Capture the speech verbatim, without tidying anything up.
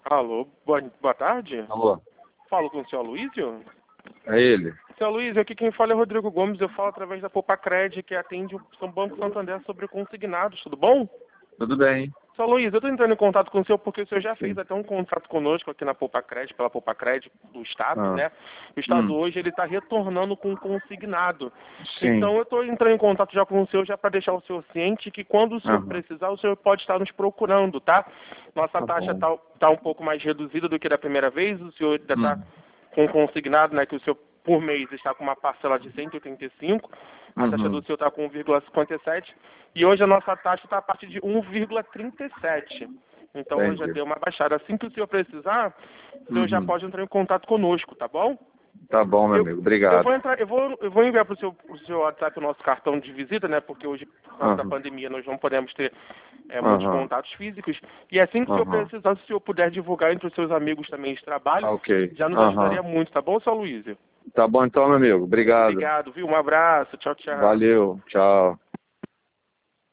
Alô, boa, boa tarde. Alô, Falo com o senhor Aloysio? é ele. Senhor Aloysio, aqui quem fala é Rodrigo Gomes, eu falo através da Poupa-Cred, que atende o São Banco Santander sobre consignados, tudo bom? Tudo bem? Senhor Aloysio, eu estou entrando em contato com o senhor porque o senhor já Sim. fez até um contrato conosco aqui na Poupa-Cred, pela Poupa-Cred do Estado, Ah. né? O Estado Hum. hoje ele está retornando com consignado. Sim. Então eu estou entrando em contato já com o senhor já para deixar o senhor ciente que quando o senhor Aham. precisar, o senhor pode estar nos procurando, tá? Nossa Tá taxa bom. está tá um pouco mais reduzida do que da primeira vez, o senhor ainda está Hum. com consignado, né, que o senhor por mês está com uma parcela de cento e oitenta e cinco, a taxa Uhum. do senhor está com um vírgula cinquenta e sete e hoje a nossa taxa está a partir de um vírgula trinta e sete. Então ela já Entendi. deu uma baixada. Assim que o senhor precisar, o senhor já Uhum. pode entrar em contato conosco, tá bom? Tá bom, meu Eu, amigo. eu Obrigado. vou entrar, eu vou, eu vou enviar para o seu, pro seu WhatsApp o nosso cartão de visita, né? Porque hoje, por causa da Aham. pandemia, nós não podemos ter é, muitos Aham. contatos físicos. E assim que o senhor Aham. precisar, se o senhor puder divulgar entre os seus amigos também de trabalho, Ah, ok. já nos Aham. ajudaria muito, tá bom, seu Luísio? Tá bom então, meu amigo. Obrigado. Obrigado, viu? Um abraço. Tchau, tchau. Valeu. Tchau.